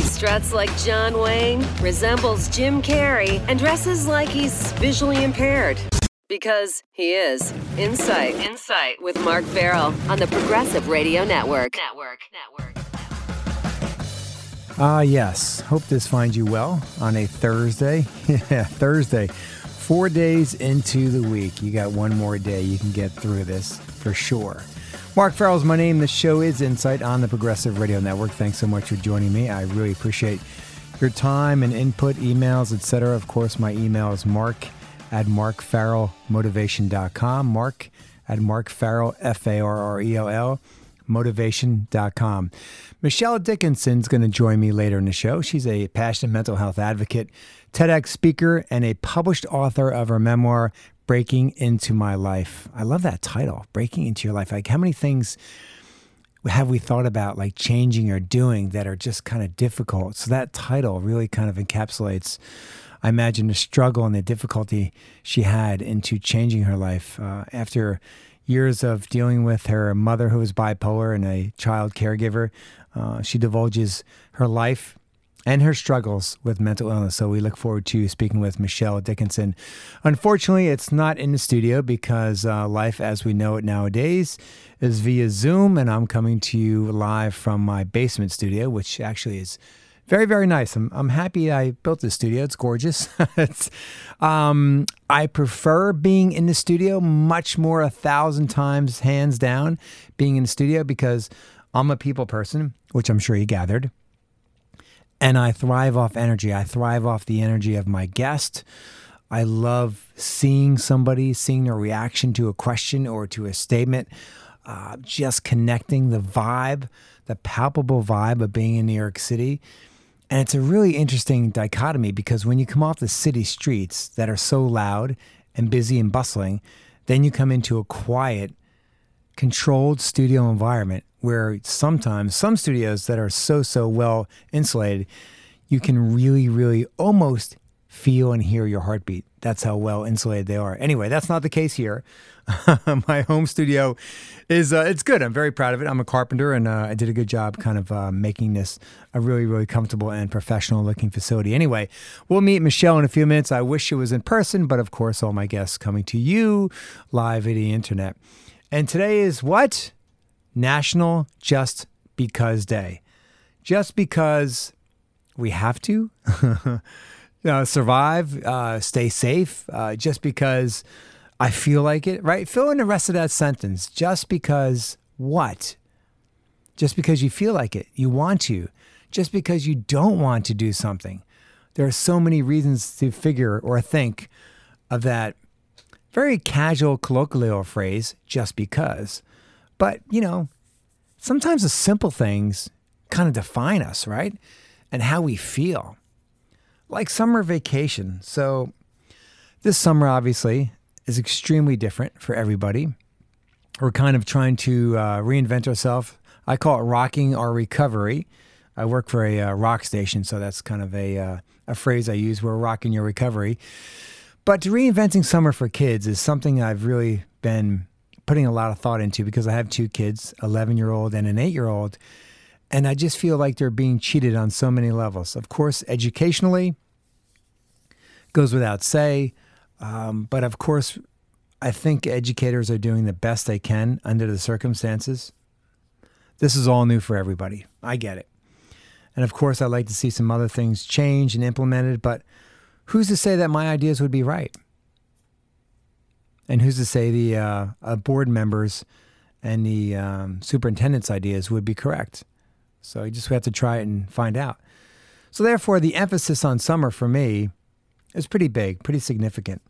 struts like John Wayne, resembles Jim Carrey, and dresses like he's visually impaired. Because he is. Insight with Mark Farrell on the Progressive Radio Network. Yes. Hope this finds you well on a Thursday. Yeah, Thursday. 4 days into the week. You got one more day. You can get through this for sure. Mark Farrell is my name. The show is Insight on the Progressive Radio Network. Thanks so much for joining me. I really appreciate your time and input, emails, etc. Of course, my email is mark@markfarrellmotivation.com. Mark@markfarrell, Farrell, motivation.com. Michelle Dickinson's going to join me later in the show. She's a passionate mental health advocate, TEDx speaker, and a published author of her memoir, Breaking Into My Life. I love that title, Breaking Into Your Life. Like, how many things have we thought about, like, changing or doing that are just kind of difficult? So that title really kind of encapsulates, I imagine, the struggle and the difficulty she had into changing her life after years of dealing with her mother who was bipolar and a child caregiver. She divulges her life and her struggles with mental illness. So we look forward to speaking with Michelle Dickinson. Unfortunately, it's not in the studio because life as we know it nowadays is via Zoom, and I'm coming to you live from my basement studio, which actually is very, very nice. I'm happy I built this studio. It's gorgeous. I prefer being in the studio much more, 1,000 times, hands down, being in the studio, because I'm a people person, which I'm sure you gathered. And I thrive off energy. I thrive off the energy of my guest. I love seeing somebody, seeing their reaction to a question or to a statement, just connecting the vibe, the palpable vibe of being in New York City. And it's a really interesting dichotomy because when you come off the city streets that are so loud and busy and bustling, then you come into a quiet, controlled studio environment where sometimes some studios that are so well insulated, you can really, really almost feel and hear your heartbeat. That's how well insulated they are. Anyway, that's not the case here. My home studio is, it's good. I'm very proud of it. I'm a carpenter, and I did a good job kind of making this a really, really comfortable and professional looking facility. Anyway, we'll meet Michelle in a few minutes. I wish it was in person, but of course, all my guests coming to you live via the internet. And today is what? National Just Because Day. Just because we have to survive, stay safe, just because I feel like it, right? Fill in the rest of that sentence. Just because what? Just because you feel like it, you want to. Just because you don't want to do something. There are so many reasons to figure or think of that very casual colloquial phrase, just because. But, sometimes the simple things kind of define us, right? And how we feel. Like summer vacation. So this summer, obviously, is extremely different for everybody. We're kind of trying to reinvent ourselves. I call it rocking our recovery. I work for a rock station, so that's kind of a phrase I use. We're rocking your recovery. But reinventing summer for kids is something I've really been putting a lot of thought into because I have two kids, 11-year-old and an 8-year-old, and I just feel like they're being cheated on so many levels. Of course, educationally, goes without say, but of course, I think educators are doing the best they can under the circumstances. This is all new for everybody. I get it. And of course, I'd like to see some other things change and implemented, but who's to say that my ideas would be right? And who's to say the board members and the superintendent's ideas would be correct? So you just have to try it and find out. So therefore, the emphasis on summer for me is pretty big, pretty significant.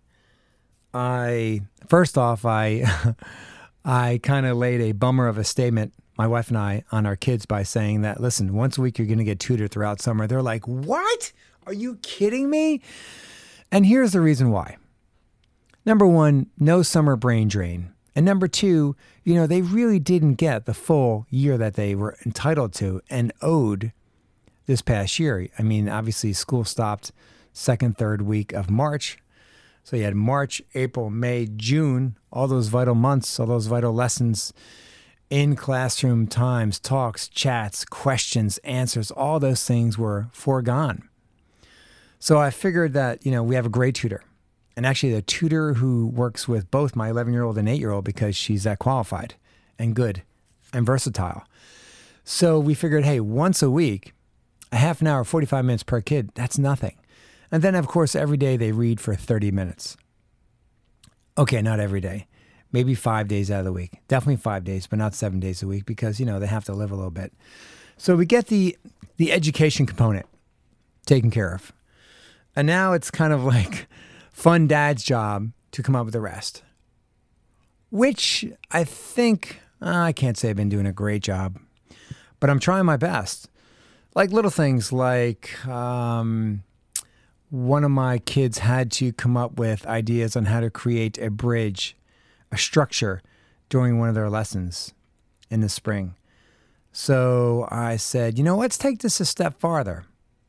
First off, I kind of laid a bummer of a statement, my wife and I, on our kids by saying that, listen, once a week you're going to get tutored throughout summer. They're like, what? Are you kidding me? And here's the reason why. Number one, no summer brain drain. And number two, they really didn't get the full year that they were entitled to and owed this past year. I mean, obviously school stopped second, third week of March. So you had March, April, May, June, all those vital months, all those vital lessons in classroom times, talks, chats, questions, answers, all those things were foregone. So I figured that, we have a great tutor. And actually the tutor who works with both my 11-year-old and 8-year-old because she's that qualified and good and versatile. So we figured, hey, once a week, a half an hour, 45 minutes per kid, that's nothing. And then, of course, every day they read for 30 minutes. Okay, not every day. Maybe 5 days out of the week. Definitely 5 days, but not 7 days a week because, they have to live a little bit. So we get the education component taken care of. And now it's kind of like fun dad's job to come up with the rest. Which I think, I can't say I've been doing a great job, but I'm trying my best. Like little things like one of my kids had to come up with ideas on how to create a bridge, a structure during one of their lessons in the spring. So I said, let's take this a step farther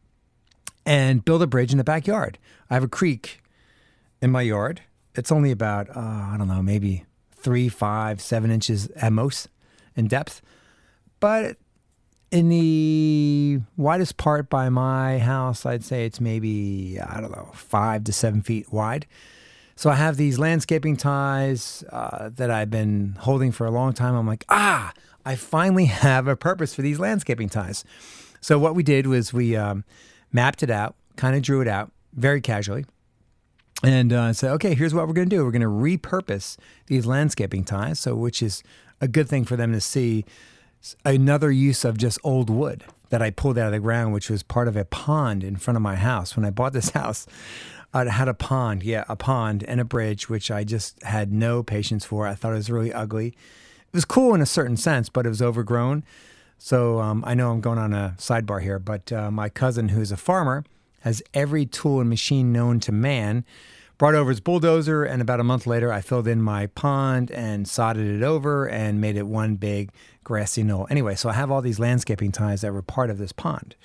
and build a bridge in the backyard. I have a creek in my yard. It's only about, maybe 3, 5, 7 inches at most in depth. But in the widest part by my house, I'd say it's maybe, 5 to 7 feet wide. So I have these landscaping ties that I've been holding for a long time. I'm like, I finally have a purpose for these landscaping ties. So what we did was we mapped it out, kind of drew it out very casually. And said, okay, here's what we're going to do. We're going to repurpose these landscaping ties, so which is a good thing for them to see. Another use of just old wood that I pulled out of the ground, which was part of a pond in front of my house. When I bought this house, I had a pond and a bridge, which I just had no patience for. I thought it was really ugly. It was cool in a certain sense, but it was overgrown. So I know I'm going on a sidebar here, but my cousin, who's a farmer, has every tool and machine known to man, brought over his bulldozer, and about a month later, I filled in my pond and sodded it over and made it one big grassy knoll. Anyway, so I have all these landscaping ties that were part of this pond.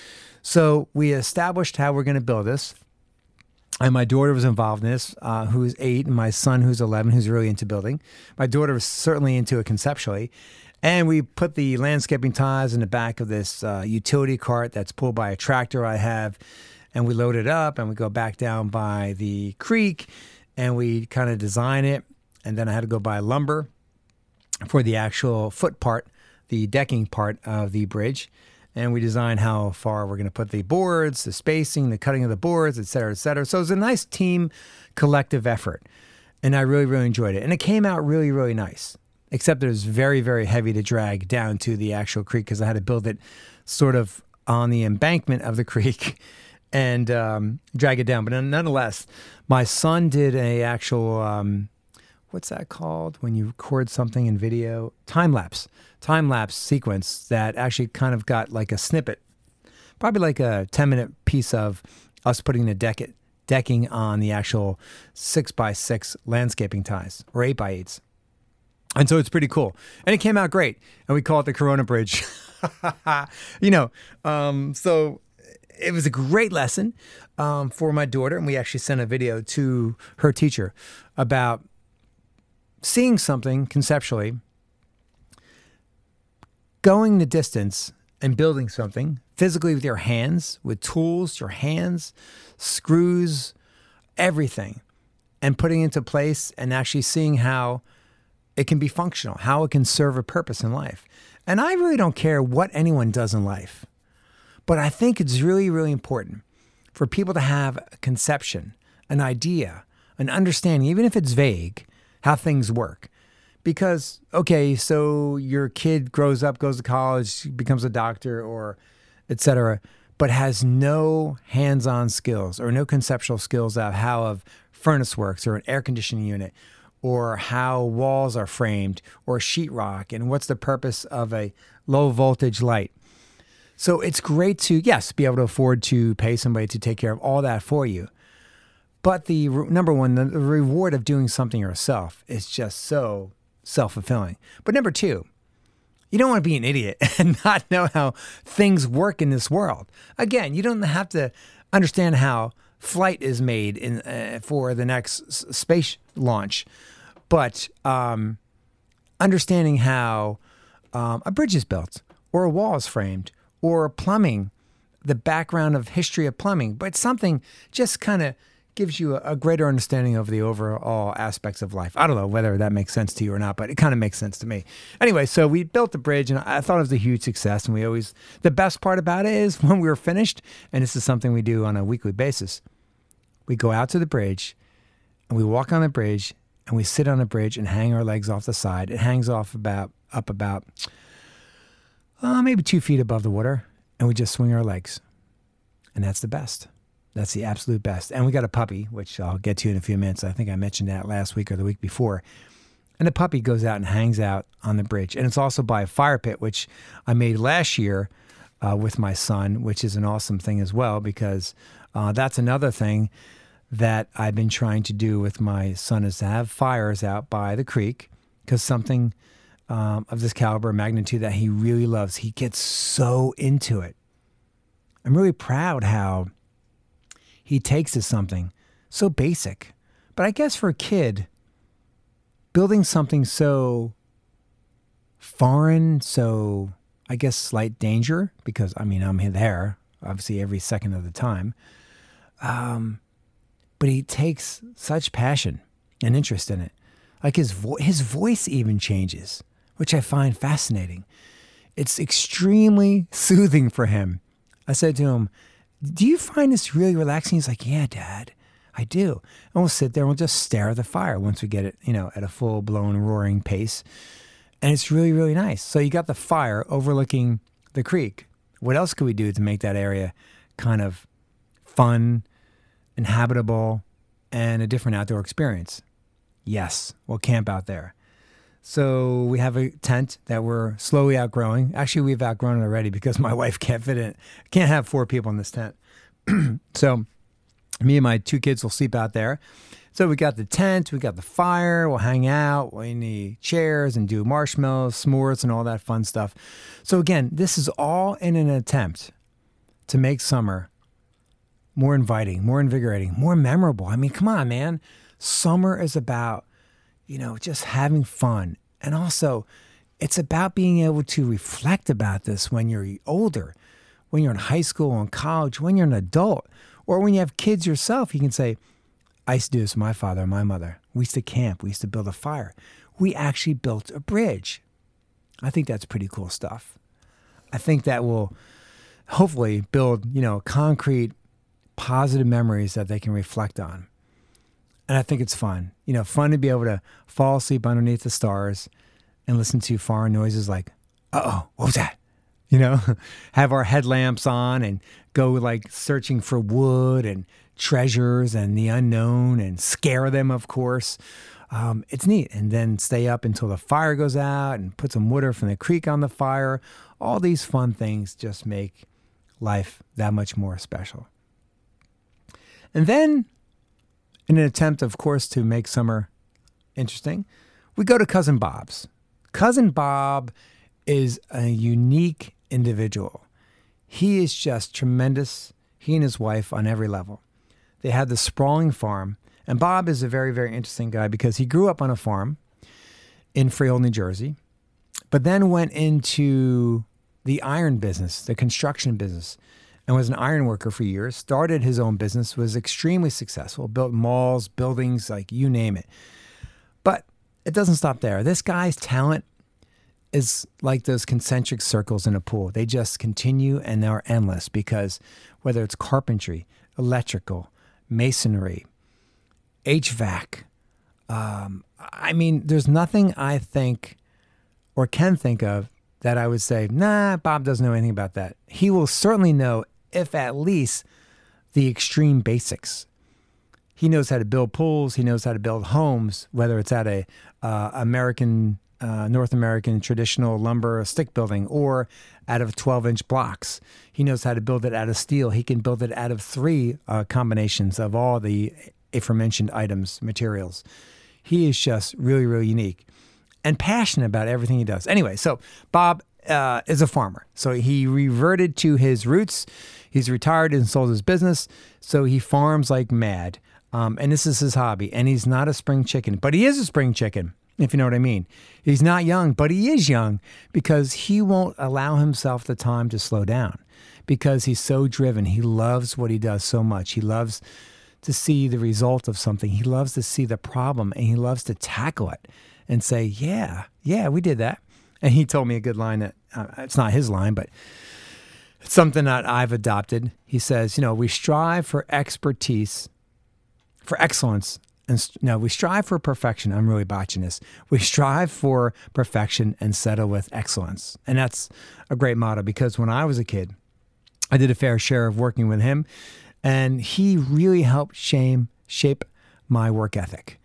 So we established how we're going to build this. And my daughter was involved in this, who's 8, and my son, who's 11, who's really into building. My daughter was certainly into it conceptually. And we put the landscaping ties in the back of this utility cart that's pulled by a tractor I have. And we load it up and we go back down by the creek and we kind of design it. And then I had to go buy lumber for the actual foot part, the decking part of the bridge. And we design how far we're going to put the boards, the spacing, the cutting of the boards, et cetera, et cetera. So it was a nice team collective effort. And I really, really enjoyed it. And it came out really, really nice, except it was very, very heavy to drag down to the actual creek because I had to build it sort of on the embankment of the creek and drag it down. But nonetheless, my son did a actual, what's that called when you record something in video? Time-lapse sequence that actually kind of got like a snippet, probably like a 10-minute piece of us putting the decking on the actual 6x6 landscaping ties or 8x8s. And so it's pretty cool. And it came out great. And we call it the Corona Bridge. So it was a great lesson for my daughter. And we actually sent a video to her teacher about seeing something conceptually, going the distance and building something physically with your hands, with tools, your hands, screws, everything, and putting it into place and actually seeing how it can be functional, how it can serve a purpose in life. And I really don't care what anyone does in life, but I think it's really, really important for people to have a conception, an idea, an understanding, even if it's vague, how things work. Because, okay, so your kid grows up, goes to college, becomes a doctor or et cetera, but has no hands-on skills or no conceptual skills of how a furnace works or an air conditioning unit or how walls are framed or sheetrock and what's the purpose of a low voltage light. So it's great to, yes, be able to afford to pay somebody to take care of all that for you. But the number one, the reward of doing something yourself is just so self-fulfilling. But number two, you don't want to be an idiot and not know how things work in this world. Again, you don't have to understand how flight is made for the next space launch, but understanding how a bridge is built, or a wall is framed, or plumbing, the background of history of plumbing, but something just kind of gives you a greater understanding of the overall aspects of life. I don't know whether that makes sense to you or not, but it kind of makes sense to me. Anyway, so we built the bridge, and I thought it was a huge success. And the best part about it is when we were finished, and this is something we do on a weekly basis, we go out to the bridge, and we walk on the bridge, and we sit on the bridge and hang our legs off the side. It hangs off about maybe 2 feet above the water, and we just swing our legs. And that's the best. That's the absolute best. And we got a puppy, which I'll get to in a few minutes. I think I mentioned that last week or the week before. And the puppy goes out and hangs out on the bridge. And it's also by a fire pit, which I made last year with my son, which is an awesome thing as well, because that's another thing that I've been trying to do with my son, is to have fires out by the creek, because something of this caliber, magnitude, that he really loves. He gets so into it. I'm really proud how he takes to something so basic. But I guess for a kid, building something so foreign, so I guess slight danger, because I'm there, obviously every second of the time. But he takes such passion and interest in it. Like his voice even changes, which I find fascinating. It's extremely soothing for him. I said to him, "Do you find this really relaxing?" He's like, "Yeah, Dad, I do." And we'll sit there and we'll just stare at the fire once we get it, at a full-blown roaring pace. And it's really, really nice. So you got the fire overlooking the creek. What else could we do to make that area kind of fun, inhabitable, and a different outdoor experience? Yes, we'll camp out there. So we have a tent that we're slowly outgrowing. Actually, we've outgrown it already because my wife can't fit in. Can't have 4 people in this tent. So me and my 2 kids will sleep out there. So we got the tent, we got the fire, we'll hang out in the chairs and do marshmallows, s'mores, and all that fun stuff. So again, this is all in an attempt to make summer more inviting, more invigorating, more memorable. I mean, come on, man. Summer is about just having fun. And also, it's about being able to reflect about this when you're older, when you're in high school and college, when you're an adult, or when you have kids yourself. You can say, "I used to do this with my father and my mother. We used to camp. We used to build a fire. We actually built a bridge." I think that's pretty cool stuff. I think that will hopefully build, concrete, positive memories that they can reflect on. And I think it's fun. Fun to be able to fall asleep underneath the stars and listen to foreign noises like, "Uh-oh, what was that?" Have our headlamps on and go like searching for wood and treasures and the unknown and scare them, of course. It's neat. And then stay up until the fire goes out and put some water from the creek on the fire. All these fun things just make life that much more special. And then, in an attempt, of course, to make summer interesting, we go to Cousin Bob's. Cousin Bob is a unique individual. He is just tremendous, he and his wife, on every level. They had the sprawling farm, and Bob is a very, very interesting guy because he grew up on a farm in Freehold, New Jersey, but then went into the iron business, the construction business, and was an iron worker for years, started his own business, was extremely successful, built malls, buildings, like you name it. But it doesn't stop there. This guy's talent is like those concentric circles in a pool. They just continue and they're endless, because whether it's carpentry, electrical, masonry, HVAC, there's nothing I think or can think of that I would say, "Nah, Bob doesn't know anything about that." He will certainly know, if at least, the extreme basics. He knows how to build pools. He knows how to build homes, whether it's at a North American traditional lumber stick building or out of 12-inch blocks. He knows how to build it out of steel. He can build it out of 3 combinations of all the aforementioned items, materials. He is just really, really unique and passionate about everything he does. Anyway, so Bob is a farmer. So he reverted to his roots. He's retired and sold his business. So he farms like mad. And this is his hobby. And he's not a spring chicken, but he is a spring chicken. if you know what I mean. He's not young, but he is young because he won't allow himself the time to slow down because he's so driven. He loves what he does so much. He loves to see the result of something. He loves to see the problem, and he loves to tackle it and say, yeah, we did that. And he told me a good line that it's not his line, but it's something that I've adopted. He says, we strive for expertise, for excellence. And no, we strive for perfection. I'm really botching this. We strive for perfection and settle with excellence. And that's a great motto because when I was a kid, I did a fair share of working with him, and he really helped shape my work ethic.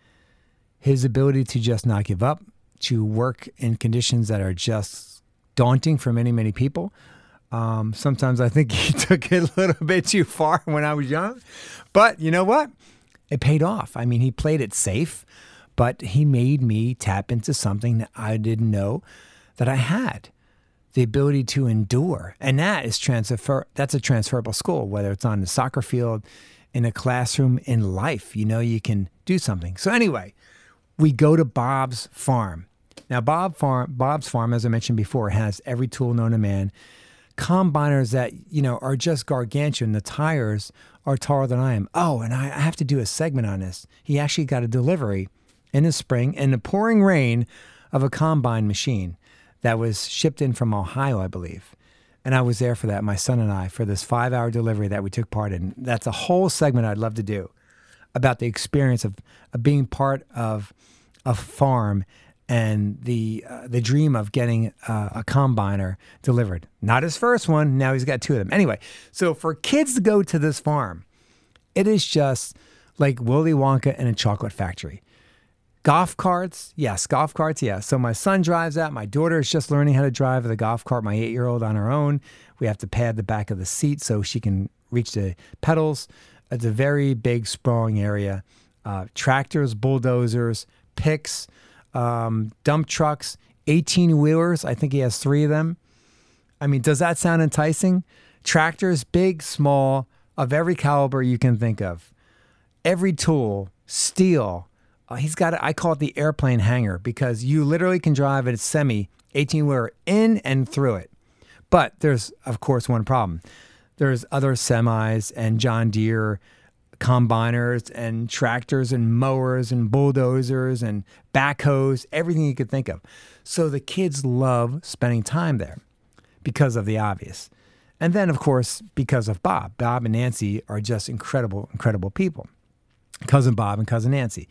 His ability to just not give up, to work in conditions that are just daunting for many, many people. Sometimes I think he took it a little bit too far when I was young. But you know what? It paid off. I mean, he played it safe, but he made me tap into something that I didn't know that I had. The ability to endure. And that is that's a transferable skill, whether it's on the soccer field, in a classroom, in life. You can do something. So anyway, we go to Bob's farm. Now, Bob's farm, as I mentioned before, has every tool known to man. Combiners that, are just gargantuan. The tires are taller than I am. Oh, and I have to do a segment on this. He actually got a delivery in the spring in the pouring rain of a combine machine that was shipped in from Ohio, I believe. And I was there for that, my son and I, for this 5-hour delivery that we took part in. That's a whole segment I'd love to do about the experience of being part of a farm and the dream of getting a combiner delivered. Not his first one. Now he's got 2 of them. Anyway, so for kids to go to this farm, it is just like Willy Wonka in a chocolate factory. Golf carts, yes. So my son drives that. My daughter is just learning how to drive the golf cart, my 8-year-old on her own. We have to pad the back of the seat so she can reach the pedals. It's a very big, sprawling area. Tractors, bulldozers, picks, dump trucks, 18-wheelers. I think he has 3 of them. I mean, does that sound enticing? Tractors, big, small, of every caliber you can think of. Every tool, steel. He's got I call it the airplane hangar because you literally can drive a semi 18-wheeler in and through it. But there's, of course, one problem. There's other semis and John Deere combiners and tractors and mowers and bulldozers and backhoes, everything you could think of. So the kids love spending time there because of the obvious. And then, of course, because of Bob. Bob and Nancy are just incredible, incredible people. Cousin Bob and Cousin Nancy.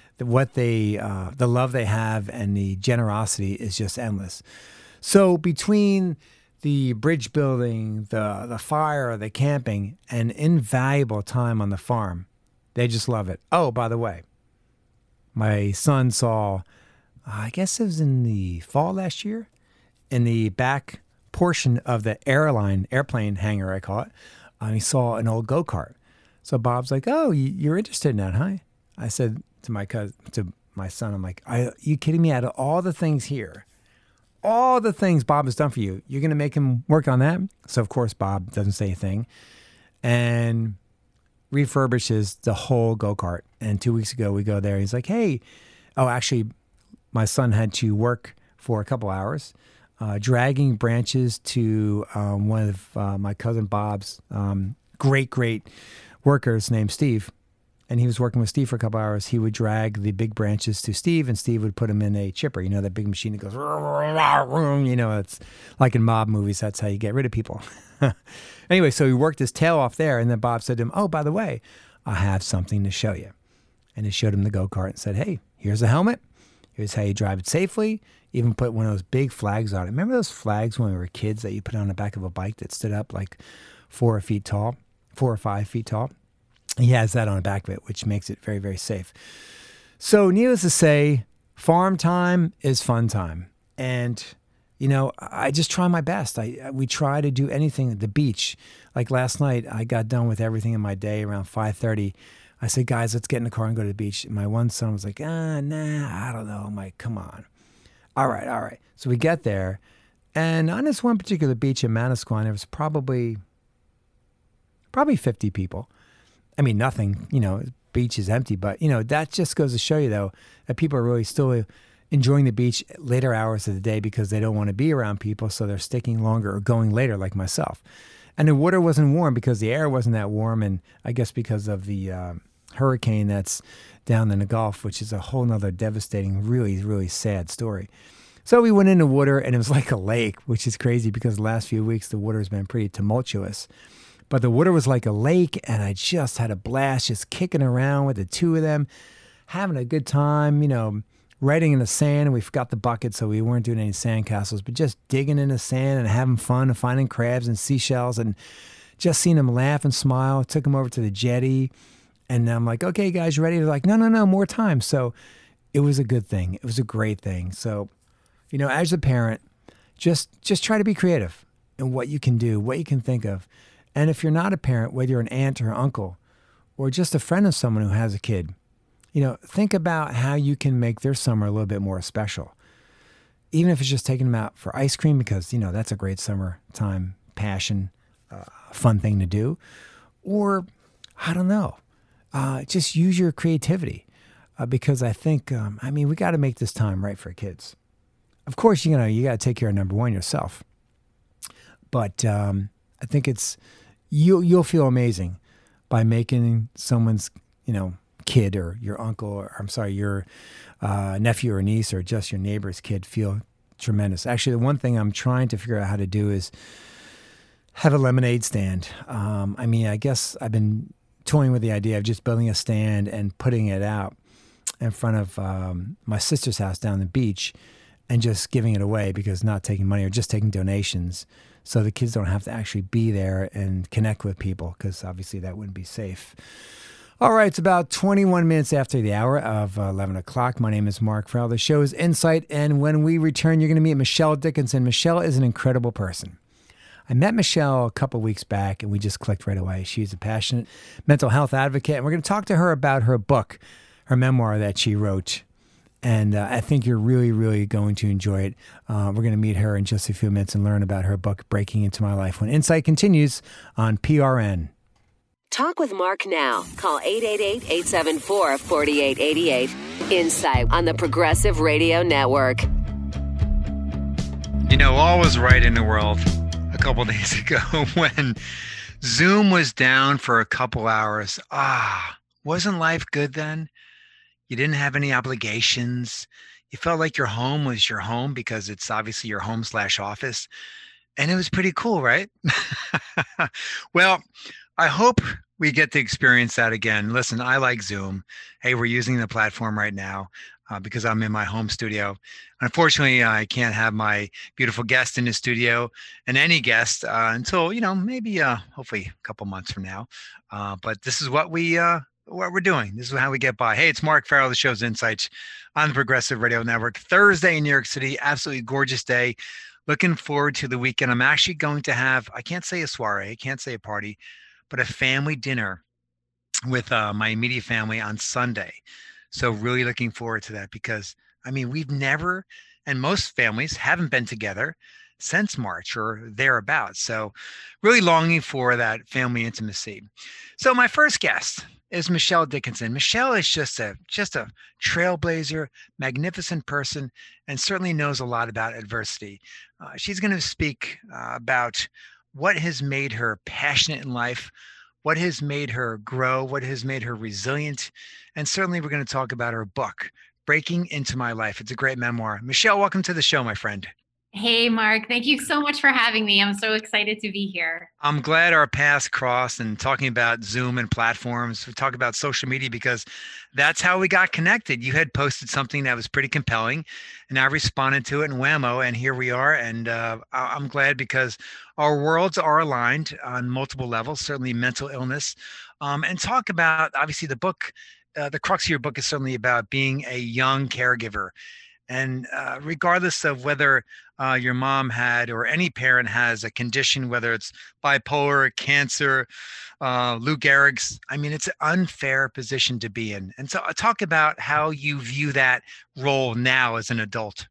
The love they have and the generosity is just endless. So between the bridge building, the fire, the camping, and invaluable time on the farm, they just love it. Oh, by the way, my son saw, I guess it was in the fall last year, in the back portion of the airplane hangar, I call it, he saw an old go-kart. So Bob's like, oh, you're interested in that, huh? I said to my son, I'm like, are you kidding me? Out of all the things here, all the things Bob has done for you, you're going to make him work on that? So, of course, Bob doesn't say a thing and refurbishes the whole go-kart. And 2 weeks ago, we go there. He's like, hey, actually, my son had to work for a couple hours, dragging branches to one of my cousin Bob's great workers named Steve. And he was working with Steve for a couple hours. He would drag the big branches to Steve, and Steve would put them in a chipper. That big machine that goes, it's like in mob movies. That's how you get rid of people. Anyway, so he worked his tail off there, and then Bob said to him, oh, by the way, I have something to show you. And he showed him the go-kart and said, hey, here's a helmet. Here's how you drive it safely. Even put one of those big flags on it. Remember those flags when we were kids that you put on the back of a bike that stood up like 4 or 5 feet tall? He has that on the back of it, which makes it very, very safe. So needless to say, farm time is fun time. And, I just try my best. We try to do anything at the beach. Like last night, I got done with everything in my day around 5:30. I said, guys, let's get in the car and go to the beach. And my one son was like, nah, I don't know. I'm like, come on. All right. So we get there. And on this one particular beach in Manasquan, there was probably 50 people. I mean, nothing, beach is empty, but, that just goes to show you, though, that people are really still enjoying the beach at later hours of the day because they don't want to be around people, so they're sticking longer or going later, like myself. And the water wasn't warm because the air wasn't that warm, and I guess because of the hurricane that's down in the Gulf, which is a whole nother devastating, really, really sad story. So we went in the water, and it was like a lake, which is crazy because the last few weeks the water has been pretty tumultuous. But the water was like a lake, and I just had a blast just kicking around with the two of them, having a good time, writing in the sand. And we forgot the bucket, so we weren't doing any sand castles, but just digging in the sand and having fun and finding crabs and seashells and just seeing them laugh and smile. I took them over to the jetty, and I'm like, okay, guys, you ready? They're like, no, more time. So it was a good thing. It was a great thing. So, as a parent, just try to be creative in what you can do, what you can think of. And if you're not a parent, whether you're an aunt or uncle or just a friend of someone who has a kid, think about how you can make their summer a little bit more special. Even if it's just taking them out for ice cream, because, that's a great summertime passion, fun thing to do. Or, I don't know, just use your creativity because I think, we got to make this time right for kids. Of course, you got to take care of number one, yourself. But I think you'll feel amazing by making someone's, kid or your uncle or your nephew or niece or just your neighbor's kid feel tremendous. Actually, the one thing I'm trying to figure out how to do is have a lemonade stand. I guess I've been toying with the idea of just building a stand and putting it out in front of my sister's house down the beach and just giving it away because not taking money or just taking donations. So the kids don't have to actually be there and connect with people because obviously that wouldn't be safe. All right, it's about 21 minutes after the hour of 11 o'clock. My name is Mark Farrell. The show is Insight, and when we return, you're going to meet Michelle Dickinson. Michelle is an incredible person. I met Michelle a couple weeks back, and we just clicked right away. She's a passionate mental health advocate, and we're going to talk to her about her book, her memoir that she wrote. And I think you're really, really going to enjoy it. We're going to meet her in just a few minutes and learn about her book, Breaking Into My Life, when Insight continues on PRN. Talk with Mark now. Call 888-874-4888. Insight on the Progressive Radio Network. All was right in the world a couple days ago when Zoom was down for a couple hours. Wasn't life good then? You didn't have any obligations. You felt like your home was your home because it's obviously your home/office. And it was pretty cool, right? Well, I hope we get to experience that again. Listen, I like Zoom. Hey, we're using the platform right now because I'm in my home studio. Unfortunately, I can't have my beautiful guest in the studio and any guest until, maybe hopefully a couple months from now. But this is what we're doing. This is how we get by. Hey, it's Mark Farrell. The show's Insights on the Progressive Radio Network. Thursday in New York City, absolutely gorgeous day. Looking forward to the weekend. I'm actually going to have, I can't say a soiree, I can't say a party, but a family dinner with my immediate family on Sunday. So really looking forward to that because, we've never, and most families haven't been together since March or thereabouts. So really longing for that family intimacy. So my first guest is Michelle Dickinson. Michelle is just a trailblazer, magnificent person, and certainly knows a lot about adversity. She's going to speak about what has made her passionate in life, what has made her grow, what has made her resilient, and certainly we're going to talk about her book, Breaking Into My Life. It's a great memoir. Michelle, welcome to the show, my friend. Hey, Mark. Thank you so much for having me. I'm so excited to be here. I'm glad our paths crossed and talking about Zoom and platforms. We talk about social media because that's how we got connected. You had posted something that was pretty compelling and I responded to it in whammo, and here we are. And I'm glad because our worlds are aligned on multiple levels, certainly mental illness, and talk about, obviously, the book. The crux of your book is certainly about being a young caregiver. And regardless of whether your mom had or any parent has a condition, whether it's bipolar, cancer, Lou Gehrig's, it's an unfair position to be in. And so talk about how you view that role now as an adult.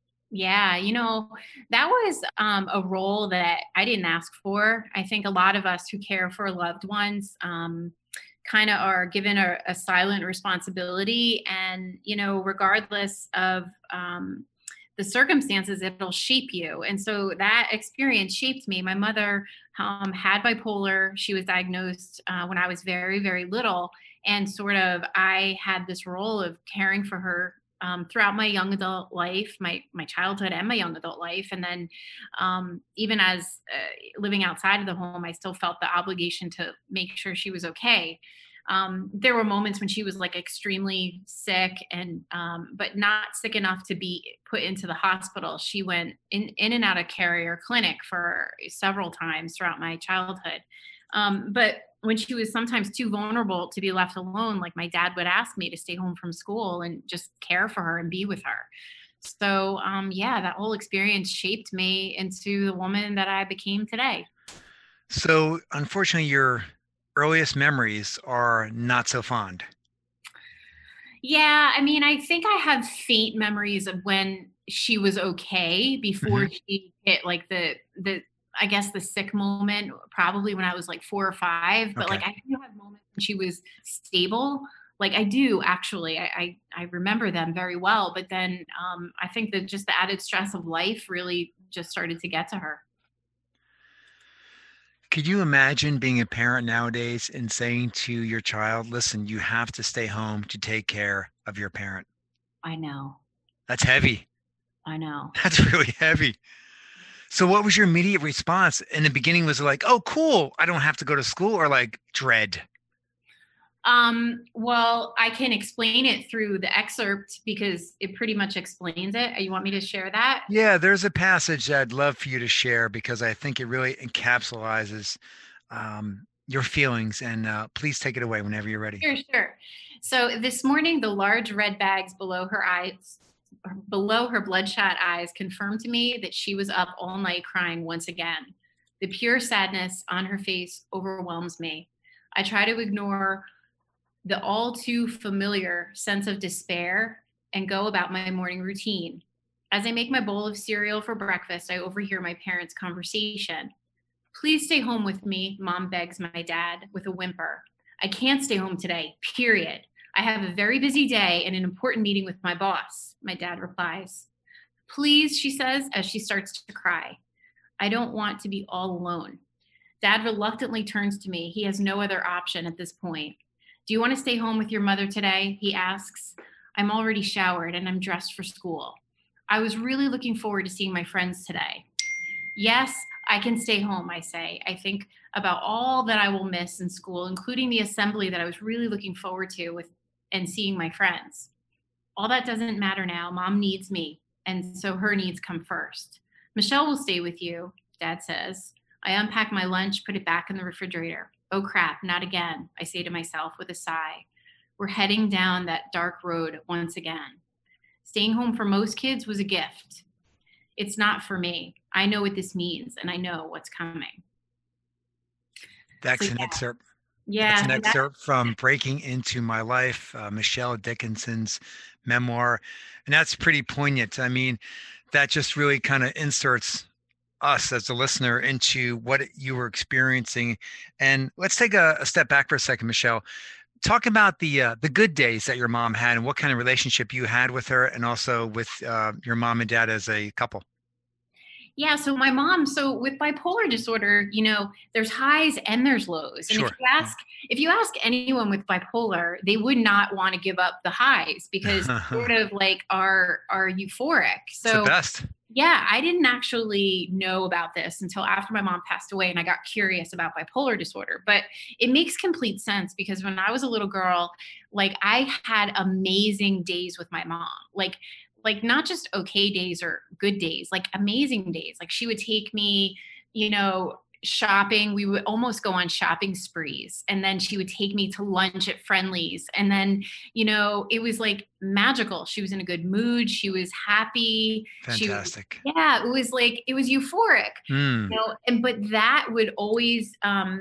Yeah, that was a role that I didn't ask for. I think a lot of us who care for loved ones kind of are given a silent responsibility. And, regardless of the circumstances, it'll shape you. And so that experience shaped me. My mother had bipolar. She was diagnosed when I was very, very little. And sort of I had this role of caring for her throughout my young adult life, my childhood and my young adult life. And then even as living outside of the home, I still felt the obligation to make sure she was okay. There were moments when she was like extremely sick and but not sick enough to be put into the hospital. She went in and out of carrier clinic for several times throughout my childhood. But when she was sometimes too vulnerable to be left alone, like my dad would ask me to stay home from school and just care for her and be with her. So that whole experience shaped me into the woman that I became today. So unfortunately, your earliest memories are not so fond. Yeah, I mean, I think I have faint memories of when she was okay before she hit like the I guess the sick moment, probably when I was like 4 or 5. But like I do have moments when she was stable. Like I do actually. I remember them very well. But then I think that just the added stress of life really just started to get to her. Could you imagine being a parent nowadays and saying to your child, listen, you have to stay home to take care of your parent? I know. That's heavy. I know. That's really heavy. So what was your immediate response? In the beginning, was it like, oh, cool, I don't have to go to school, or like dread? Well, I can explain it through the excerpt because it pretty much explains it. You want me to share that? Yeah, there's a passage that I'd love for you to share because I think it really encapsulates your feelings. And please take it away whenever you're ready. Sure. So this morning, the large red bags below her bloodshot eyes confirmed to me that she was up all night crying once again. The pure sadness on her face overwhelms me. I try to ignore the all too familiar sense of despair and go about my morning routine. As I make my bowl of cereal for breakfast, I overhear my parents' conversation. Please stay home with me, Mom begs my dad with a whimper. I can't stay home today, period. I have a very busy day and an important meeting with my boss, my dad replies. Please, she says as she starts to cry. I don't want to be all alone. Dad reluctantly turns to me. He has no other option at this point. Do you want to stay home with your mother today? He asks. I'm already showered and I'm dressed for school. I was really looking forward to seeing my friends today. Yes, I can stay home, I say. I think about all that I will miss in school, including the assembly that I was really looking forward to and seeing my friends. All that doesn't matter now. Mom needs me, and so her needs come first. Michelle will stay with you, Dad says. I unpack my lunch, put it back in the refrigerator. Oh crap, not again, I say to myself with a sigh. We're heading down that dark road once again. Staying home for most kids was a gift. It's not for me. I know what this means, and I know what's coming. That's an excerpt. Yeah. That's an excerpt from Breaking Into My Life, Michelle Dickinson's memoir. And that's pretty poignant. I mean, that just really kind of inserts us as a listener into what you were experiencing. And let's take a step back for a second, Michelle. Talk about the good days that your mom had and what kind of relationship you had with her, and also with your mom and dad as a couple. Yeah. So my mom, with bipolar disorder, there's highs and there's lows. And Sure. if you ask anyone with bipolar, they would not want to give up the highs because sort of like are euphoric. So it's the best. Yeah, I didn't actually know about this until after my mom passed away and I got curious about bipolar disorder. But it makes complete sense because when I was a little girl, like I had amazing days with my mom. Like not just okay days or good days, like amazing days. Like she would take me, shopping. We would almost go on shopping sprees. And then she would take me to lunch at Friendly's. And then, it was like magical. She was in a good mood. She was happy. Fantastic. It was like, it was euphoric, but that would always,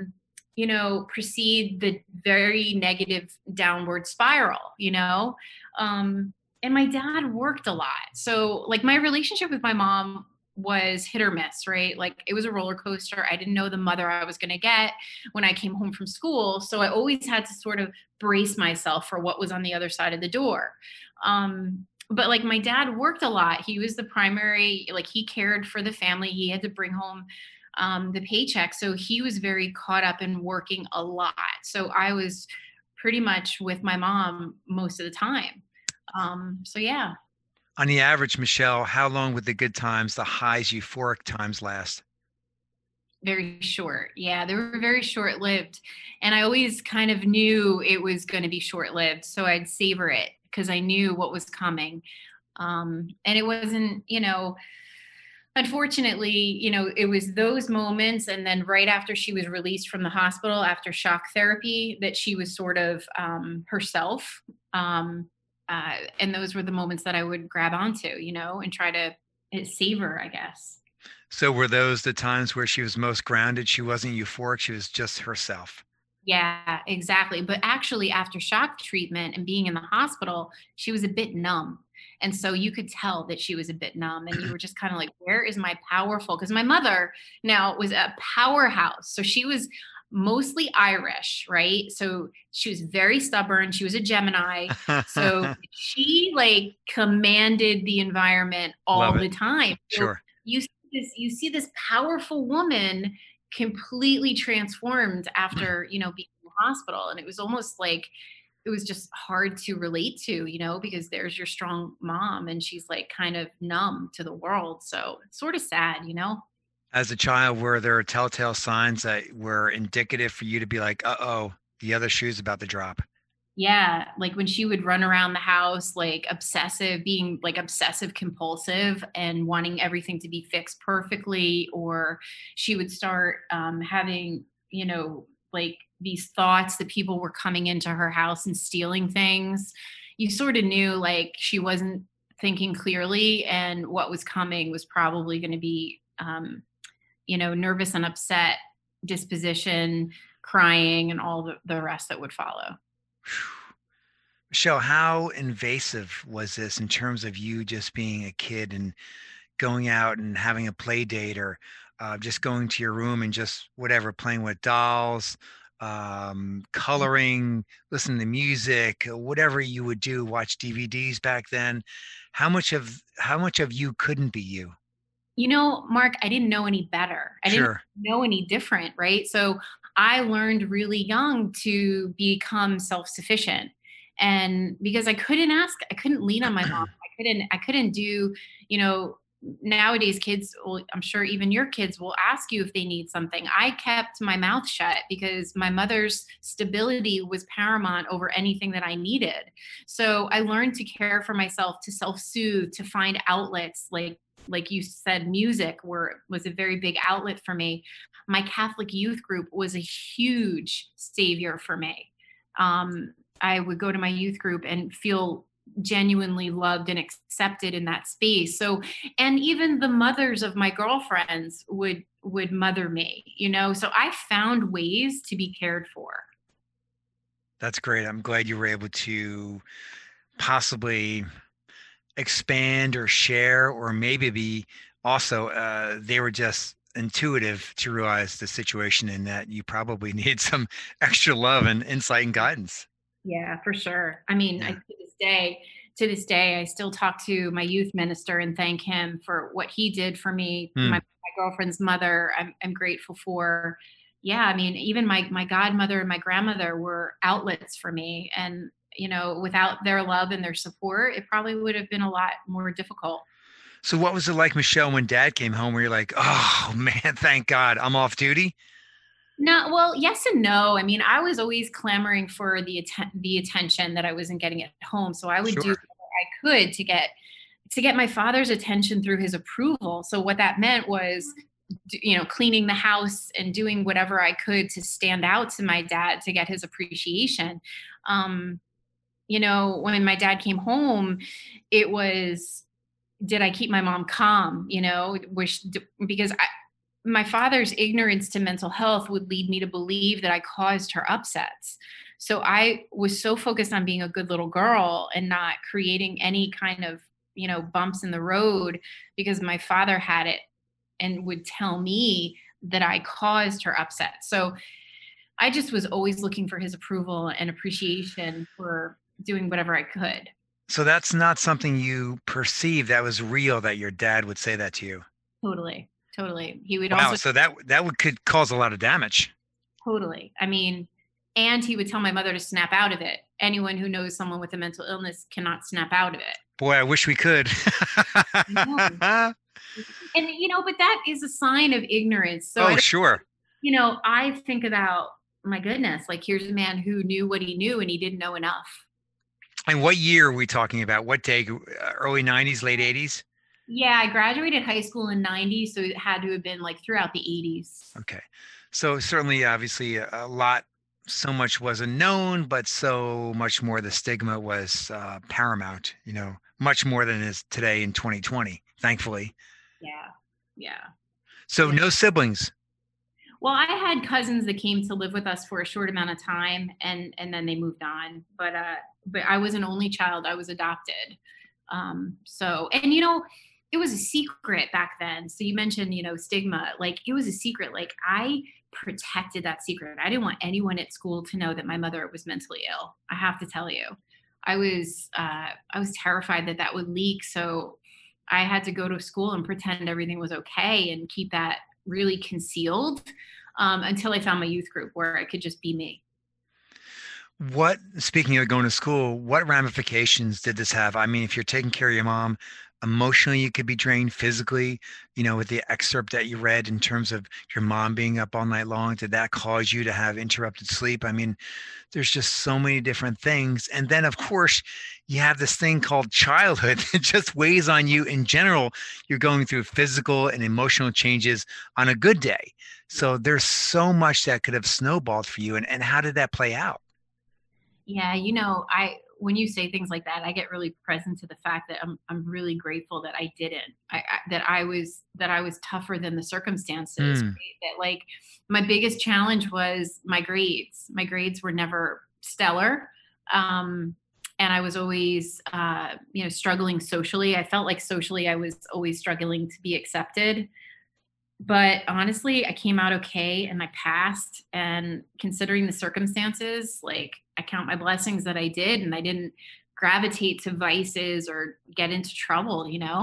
precede the very negative downward spiral, and my dad worked a lot. So like my relationship with my mom was hit or miss, right? Like it was a roller coaster. I didn't know the mother I was going to get when I came home from school. So I always had to sort of brace myself for what was on the other side of the door. But like my dad worked a lot. He was the primary, like he cared for the family. He had to bring home the paycheck. So he was very caught up in working a lot. So I was pretty much with my mom most of the time. So yeah. On the average, Michelle, how long would the good times, the highs, euphoric times last? Very short. Yeah, they were very short lived. And I always kind of knew it was going to be short lived. So I'd savor it because I knew what was coming. And it wasn't, unfortunately, it was those moments. And then right after she was released from the hospital after shock therapy, that she was sort of herself. And those were the moments that I would grab onto, and try to savor, I guess. So were those the times where she was most grounded? She wasn't euphoric. She was just herself. Yeah, exactly. But actually, after shock treatment and being in the hospital, she was a bit numb. And so you could tell that she was a bit numb. And you were just kind of like, where is my powerful? Because my mother now was a powerhouse. So she was mostly Irish, right? So she was very stubborn. She was a Gemini. So she like commanded the environment all the time. So sure. You see this powerful woman completely transformed after, being in the hospital. And it was almost like, it was just hard to relate to, because there's your strong mom and she's like kind of numb to the world. So it's sort of sad, As a child, were there telltale signs that were indicative for you to be like, uh-oh, the other shoe's about to drop? Yeah. Like when she would run around the house, like being like obsessive compulsive and wanting everything to be fixed perfectly, or she would start having, like these thoughts that people were coming into her house and stealing things. You sort of knew like she wasn't thinking clearly, and what was coming was probably going to be, nervous and upset disposition, crying, and all the rest that would follow. Michelle, how invasive was this in terms of you just being a kid and going out and having a play date, or just going to your room and just whatever, playing with dolls, coloring, listening to music, whatever you would do, watch DVDs back then? How much of you couldn't be you? Mark, I didn't know any better. I didn't know any different, right? So I learned really young to become self-sufficient. And because I couldn't lean on my mom. I couldn't do, nowadays kids will, I'm sure even your kids will ask you if they need something. I kept my mouth shut because my mother's stability was paramount over anything that I needed. So I learned to care for myself, to self-soothe, to find outlets like you said, music was a very big outlet for me. My Catholic youth group was a huge savior for me. I would go to my youth group and feel genuinely loved and accepted in that space. So, and even the mothers of my girlfriends would mother me, so I found ways to be cared for. That's great. I'm glad you were able to possibly expand or share, or maybe be also, they were just intuitive to realize the situation and that you probably need some extra love and insight and guidance. Yeah, for sure. I mean, Yeah. To this day, I still talk to my youth minister and thank him for what he did for me. My girlfriend's mother, I'm grateful for. Yeah, I mean, even my godmother and my grandmother were outlets for me. And, without their love and their support, it probably would have been a lot more difficult. So what was it like, Michelle, when Dad came home, where you're like, oh man, thank God I'm off duty? No, well, yes and no. I mean, I was always clamoring for the attention that I wasn't getting at home. So I would do Sure. whatever I could to get my father's attention through his approval. So what that meant was, cleaning the house and doing whatever I could to stand out to my dad to get his appreciation. When my dad came home, it was, did I keep my mom calm? Because my father's ignorance to mental health would lead me to believe that I caused her upsets. So I was so focused on being a good little girl and not creating any kind of, bumps in the road, because my father had it and would tell me that I caused her upset. So I just was always looking for his approval and appreciation for doing whatever I could. So that's not something you perceived that was real, that your dad would say that to you. Totally. Totally. He would Wow. also So could cause a lot of damage. totally. I mean, and he would tell my mother to snap out of it. Anyone who knows someone with a mental illness cannot snap out of it. Boy, I wish we could. I And but that is a sign of ignorance. So Oh, sure. I think about, my goodness, like here's a man who knew what he knew and he didn't know enough. And what year are we talking about? What day? Early 90s, late 80s? Yeah, I graduated high school in 90, so it had to have been like throughout the 80s. Okay. So certainly, obviously, so much wasn't known, but so much more the stigma was paramount, much more than it is today in 2020, thankfully. Yeah. Yeah. So no siblings. Well, I had cousins that came to live with us for a short amount of time and then they moved on. But I was an only child. I was adopted. It was a secret back then. So you mentioned, stigma, like it was a secret. Like I protected that secret. I didn't want anyone at school to know that my mother was mentally ill. I have to tell you, I was terrified that would leak. So I had to go to school and pretend everything was okay and keep that really concealed until I found my youth group where I could just be me. Speaking of going to school, what ramifications did this have? I mean, if you're taking care of your mom, emotionally, you could be drained. Physically, with the excerpt that you read in terms of your mom being up all night long, did that cause you to have interrupted sleep? I mean, there's just so many different things. And then, of course, you have this thing called childhood that just weighs on you in general. You're going through physical and emotional changes on a good day. So there's so much that could have snowballed for you. And how did that play out? Yeah, when you say things like that, I get really present to the fact that I'm really grateful that I didn't. That I was tougher than the circumstances. Right? That like my biggest challenge was my grades. My grades were never stellar, and I was always struggling socially. I felt like socially I was always struggling to be accepted. But honestly, I came out okay and I passed. And considering the circumstances, like I count my blessings that I did and I didn't gravitate to vices or get into trouble,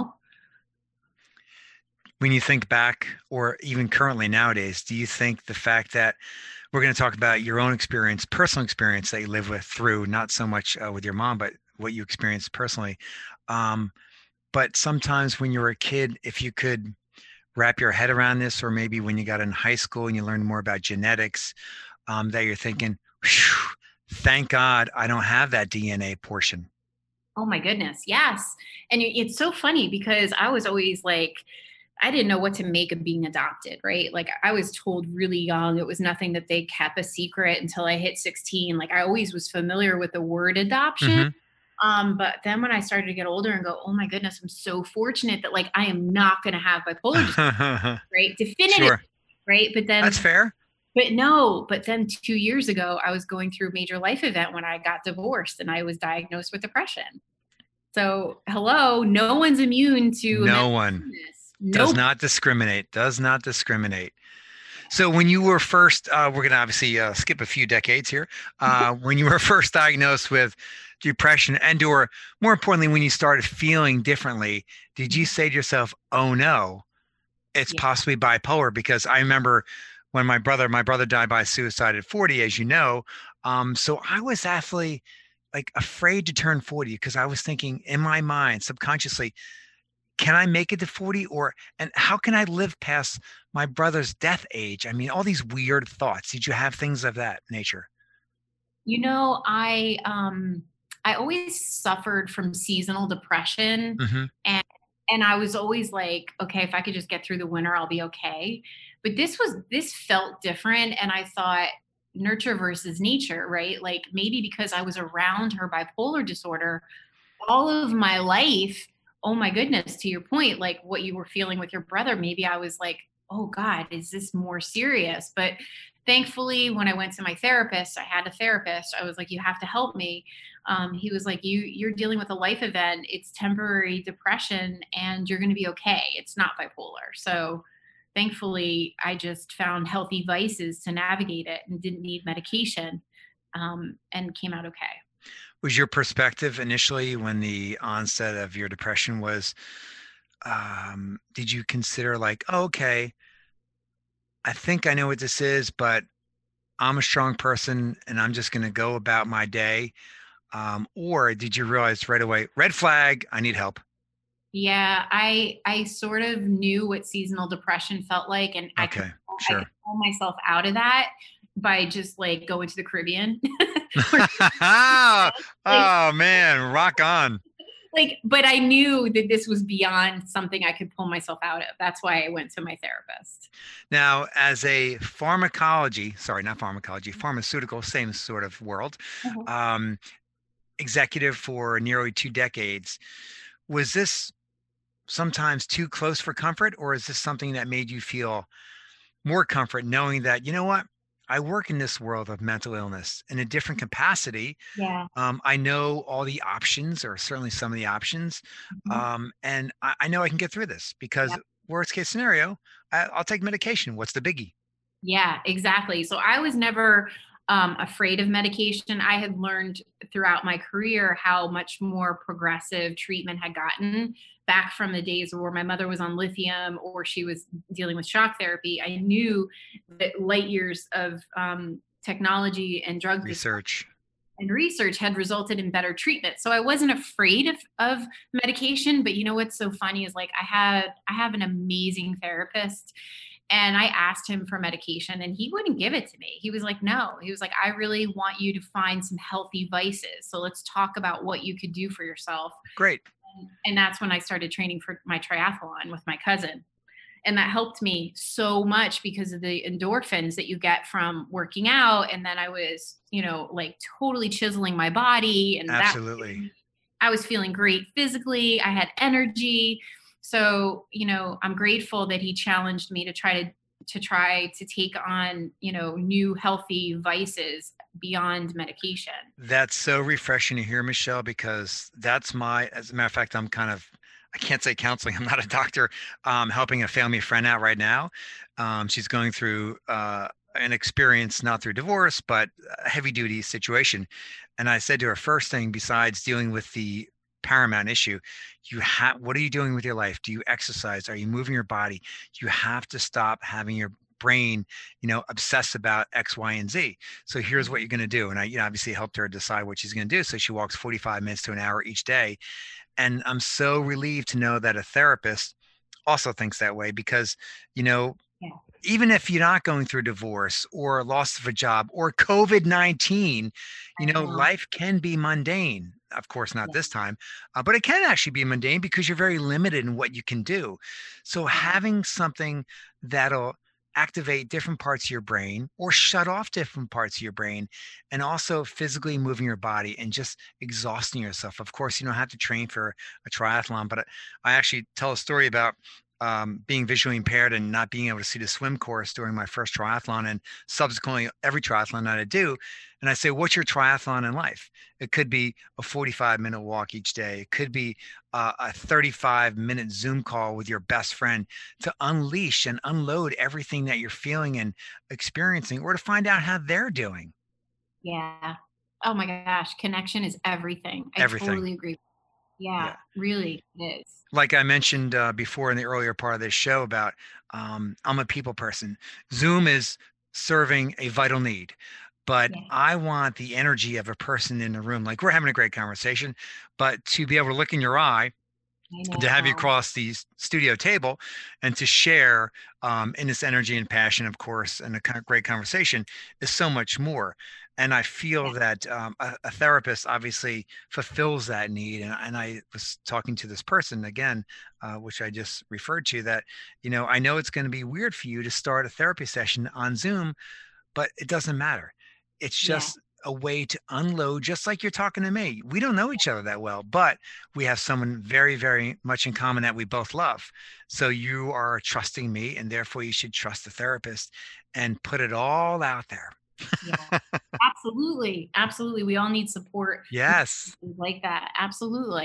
When you think back, or even currently nowadays, do you think the fact that we're going to talk about your own experience, personal experience that you live with through, not so much with your mom, but what you experienced personally. But sometimes when you were a kid, if you could wrap your head around this, or maybe when you got in high school and you learned more about genetics, that you're thinking, thank God I don't have that DNA portion. Oh my goodness. Yes. And it's so funny because I was always like, I didn't know what to make of being adopted, right? Like I was told really young, it was nothing that they kept a secret until I hit 16. Like I always was familiar with the word adoption. Mm-hmm. But then when I started to get older and go, oh my goodness, I'm so fortunate that like, I am not going to have bipolar disorder, right? Definitive, sure. Right? But then that's fair. But then 2 years ago, I was going through a major life event when I got divorced and I was diagnosed with depression. So hello, no one's immune to no one does not discriminate. So when you were first, we're going to obviously skip a few decades here. When you were first diagnosed with depression, and or more importantly, when you started feeling differently, did you say to yourself, oh no, it's possibly bipolar? Because I remember when my brother died by suicide at 40, as you know. So I was actually like afraid to turn 40 because I was thinking in my mind subconsciously, can I make it to 40, and how can I live past my brother's death age? I mean, all these weird thoughts. Did you have things of that nature? I always suffered from seasonal depression, mm-hmm. and I was always like, okay, if I could just get through the winter, I'll be okay. But this felt different, and I thought nurture versus nature, right? Like maybe because I was around her bipolar disorder all of my life. Oh my goodness, to your point, like what you were feeling with your brother, maybe I was like, oh God, is this more serious? But thankfully, when I went to my therapist, I had a therapist. I was like, you have to help me. He was like, you're dealing with a life event. It's temporary depression and you're going to be okay. It's not bipolar. So thankfully, I just found healthy vices to navigate it and didn't need medication, and came out okay. Was your perspective initially when the onset of your depression was, did you consider like, oh, okay, I think I know what this is, but I'm a strong person and I'm just going to go about my day? Or did you realize right away, red flag, I need help? Yeah, I sort of knew what seasonal depression felt like, and Okay, I could sure. pull myself out of that by just like going to the Caribbean. like Oh man, rock on. but I knew that this was beyond something I could pull myself out of. That's why I went to my therapist. Now, as a pharmacology, sorry, not pharmacology, pharmaceutical, same sort of world, Mhm. um, executive for nearly 2 decades, was this sometimes too close for comfort, or is this something that made you feel more comfort knowing that, you know what? I work in this world of mental illness in a different capacity. Yeah. I know all the options, or certainly some of the options, Mhm. and I know I can get through this Yeah. because worst case scenario, I'll take medication. What's the biggie? Yeah, exactly. So I was never afraid of medication. I had learned throughout my career how much more progressive treatment had gotten back from the days where my mother was on lithium or she was dealing with shock therapy. I knew that light years of technology and drug Research. and research had resulted in better treatment. So I wasn't afraid of medication. But you know what's so funny is like I have an amazing therapist, and I asked him for medication and he wouldn't give it to me. He was like, no. He was like, I really want you to find some healthy vices. So let's talk about what you could do for yourself. Great. And that's when I started training for my triathlon with my cousin. And that helped me so much because of the endorphins that you get from working out. And then I was, like totally chiseling my body. And that Absolutely. I was feeling great physically. I had energy. So, I'm grateful that he challenged me to try to take on, new healthy vices beyond medication. That's so refreshing to hear, Michelle, because as a matter of fact, I can't say counseling. I'm not a doctor. Helping a family friend out right now. She's going through an experience, not through divorce, but a heavy duty situation. And I said to her, first thing, besides dealing with the paramount issue, what are you doing with your life? Do you exercise? Are you moving your body? You have to stop having your brain, obsess about X, Y, and Z. So here's what you're going to do. And I, obviously helped her decide what she's going to do. So she walks 45 minutes to an hour each day. And I'm so relieved to know that a therapist also thinks that way because, you know, Yeah. even if you're not going through divorce or loss of a job or COVID-19, I know. life can be mundane. Of course, not Yeah. this time, but it can actually be mundane because you're very limited in what you can do. So Yeah. having something that'll activate different parts of your brain or shut off different parts of your brain, and also physically moving your body and just exhausting yourself. Of course, you don't have to train for a triathlon, but I actually tell a story about being visually impaired and not being able to see the swim course during my first triathlon and subsequently every triathlon that I do. And I say, what's your triathlon in life? It could be a 45-minute walk each day. It could be a 35-minute Zoom call with your best friend to unleash and unload everything that you're feeling and experiencing, or to find out how they're doing. Yeah. Oh my gosh, connection is everything. I Everything. totally agree. Yeah, Yeah. really it is. Like I mentioned before in the earlier part of this show about I'm a people person. Zoom is serving a vital need, but Yeah, I want the energy of a person in the room. Like we're having a great conversation, but to be able to look in your eye, I to have you know. across the studio table and to share in this energy and passion, of course, and a great conversation is so much more. And I feel Yeah, that a therapist obviously fulfills that need. And I was talking to this person again, which I just referred to, that, I know it's going to be weird for you to start a therapy session on Zoom, but it doesn't matter. It's yeah, just a way to unload, just like you're talking to me. We don't know each other that well, but we have someone very, very much in common that we both love. So you are trusting me, and therefore you should trust the therapist and put it all out there. yeah. Absolutely. Absolutely. We all need support Yes. like that. Absolutely.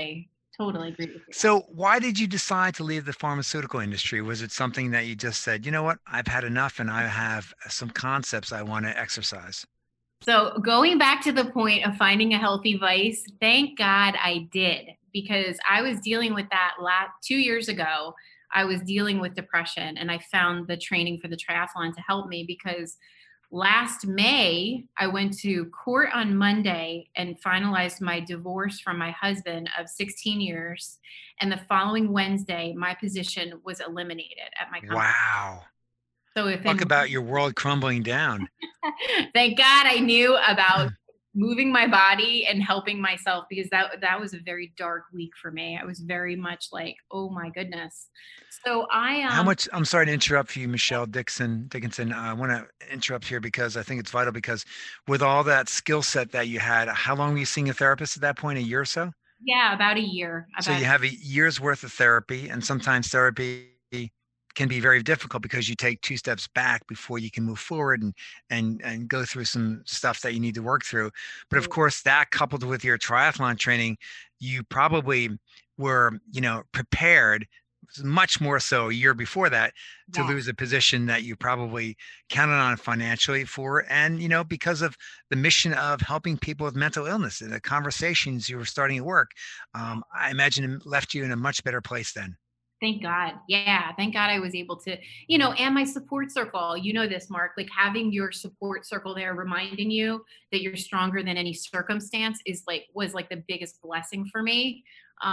Totally agree with you. So why did you decide to leave the pharmaceutical industry? Was it something that you just said, you know what, I've had enough and I have some concepts I want to exercise? So going back to the point of finding a healthy vice, thank God I did, because I was dealing with that 2 years ago. I was dealing with depression, and I found the training for the triathlon to help me, because last May I went to court on Monday and finalized my divorce from my husband of 16 years. And the following Wednesday, my position was eliminated at my company. Wow. So Talk within about your world crumbling down. thank God I knew about moving my body and helping myself, because that was a very dark week for me. I was very much like, oh my goodness. So How much, I'm sorry to interrupt you, Michelle Dickinson. I want to interrupt here because I think it's vital, because with all that skill set that you had, how long were you seeing a therapist at that point? A year or so? yeah, about a year. So you have a year's worth of therapy, and sometimes therapy can be very difficult because you take two steps back before you can move forward and go through some stuff that you need to work through. But of course, that coupled with your triathlon training, you probably were, prepared much more so a year before that to Yeah. lose a position that you probably counted on financially for, and because of the mission of helping people with mental illness and the conversations you were starting at work. I imagine it left you in a much better place then. Thank God. Yeah. Thank God I was able to, and my support circle, this, Mark, like having your support circle there reminding you that you're stronger than any circumstance was like the biggest blessing for me.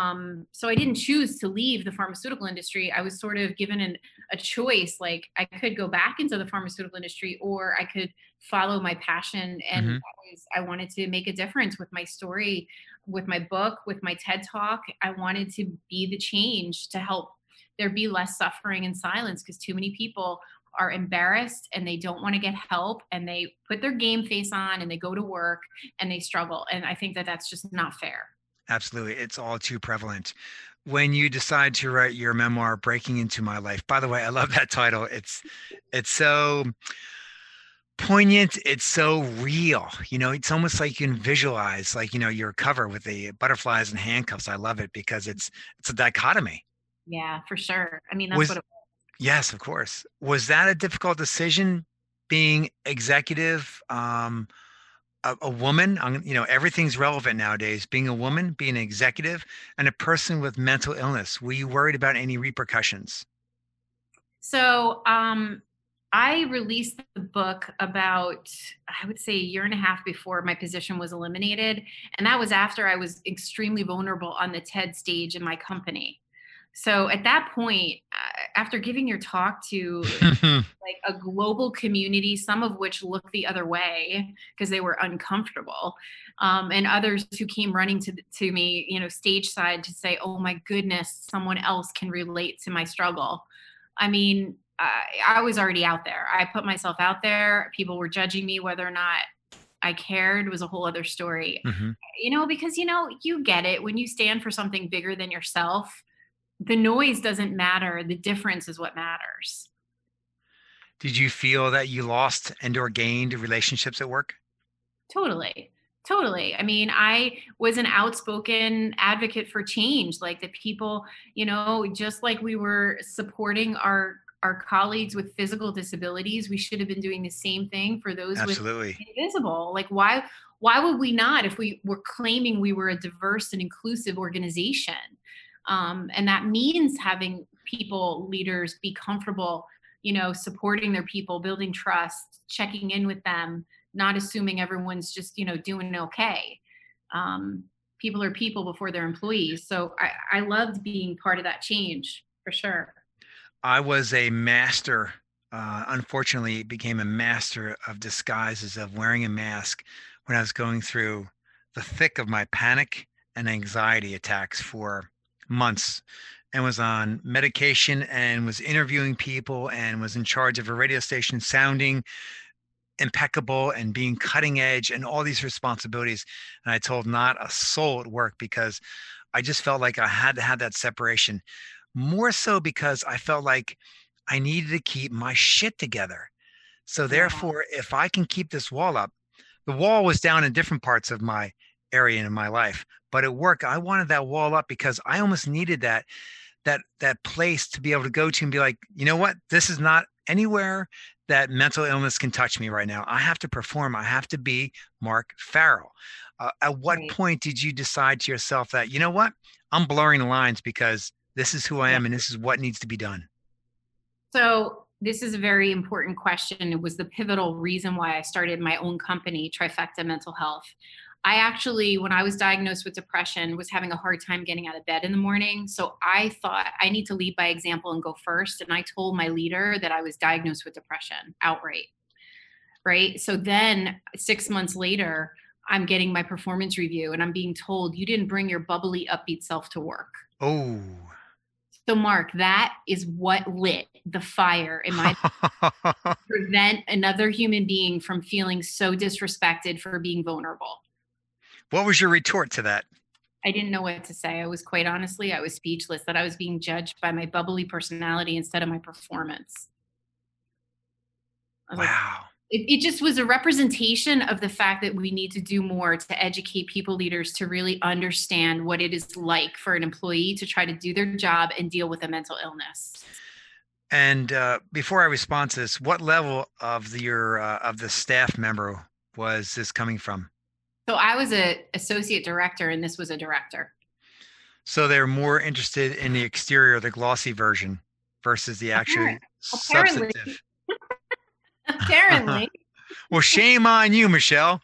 So I didn't choose to leave the pharmaceutical industry. I was sort of given a choice. Like I could go back into the pharmaceutical industry, or I could follow my passion. And Mhm. I wanted to make a difference with my story, with my book, with my TED talk. I wanted to be the change to help there be less suffering and silence, because too many people are embarrassed and they don't want to get help, and they put their game face on and they go to work and they struggle. And I think that that's just not fair. Absolutely. It's all too prevalent. When you decide to write your memoir, Breaking Into My Life, by the way, I love that title. It's so poignant. It's so real. It's almost like you can visualize, like, your cover with the butterflies and handcuffs. I love it because it's a dichotomy. Yeah, for sure. I mean, that's Was what it Yes, of course. Was that a difficult decision being executive? A woman, everything's relevant nowadays. Being a woman, being an executive, and a person with mental illness. Were you worried about any repercussions? So, I released the book about, I would say, a year and a half before my position was eliminated. And that was after I was extremely vulnerable on the TED stage in my company. So at that point, after giving your talk to like a global community, some of which looked the other way because they were uncomfortable, and others who came running to me, stage side, to say, "Oh my goodness, someone else can relate to my struggle." I mean, I was already out there. I put myself out there. People were judging me. Whether or not I cared was a whole other story. Mhm. Because you get it when you stand for something bigger than yourself. The noise doesn't matter. The difference is what matters. Did you feel that you lost and/or gained relationships at work? Totally. Totally. I mean, I was an outspoken advocate for change. Like the people, just like we were supporting our colleagues with physical disabilities, we should have been doing the same thing for those with Absolutely. invisible. Like why would we not, if we were claiming we were a diverse and inclusive organization? And that means having people, leaders, be comfortable, supporting their people, building trust, checking in with them, not assuming everyone's just, doing okay. People are people before they're employees. So I loved being part of that change for sure. I was a master, unfortunately, became a master of disguises, of wearing a mask when I was going through the thick of my panic and anxiety attacks for months, and was on medication and was interviewing people and was in charge of a radio station, sounding impeccable and being cutting edge and all these responsibilities. And I told not a soul at work because I just felt like I had to have that separation, more so because I felt like I needed to keep my shit together. So Yeah. therefore, if I can keep this wall up, the wall was down in different parts of my area in my life. But at work, I wanted that wall up because I almost needed that place to be able to go to and be like, you know what? This is not anywhere that mental illness can touch me right now. I have to perform. I have to be Mark Farrell. At what Right. point did you decide to yourself that, you know what? I'm blurring the lines because this is who I Yeah. am and this is what needs to be done? So this is a very important question. It was the pivotal reason why I started my own company, Trifecta Mental Health. I actually, when I was diagnosed with depression, was having a hard time getting out of bed in the morning. So I thought I need to lead by example and go first. And I told my leader that I was diagnosed with depression outright. Right. So then 6 months later, I'm getting my performance review and I'm being told, you didn't bring your bubbly, upbeat self to work. Oh. So, Mark, that is what lit the fire in my prevent another human being from feeling so disrespected for being vulnerable. What was your retort to that? I didn't know what to say. I was speechless that I was being judged by my bubbly personality instead of my performance. I was like, Wow. it just was a representation of the fact that we need to do more to educate people leaders to really understand what it is like for an employee to try to do their job and deal with a mental illness. And before I respond to this, what level of the staff member was this coming from? So I was a associate director and this was a director. So they're more interested in the exterior, the glossy version, versus the actual Apparently. substantive. Apparently. Well, shame on you, Michelle.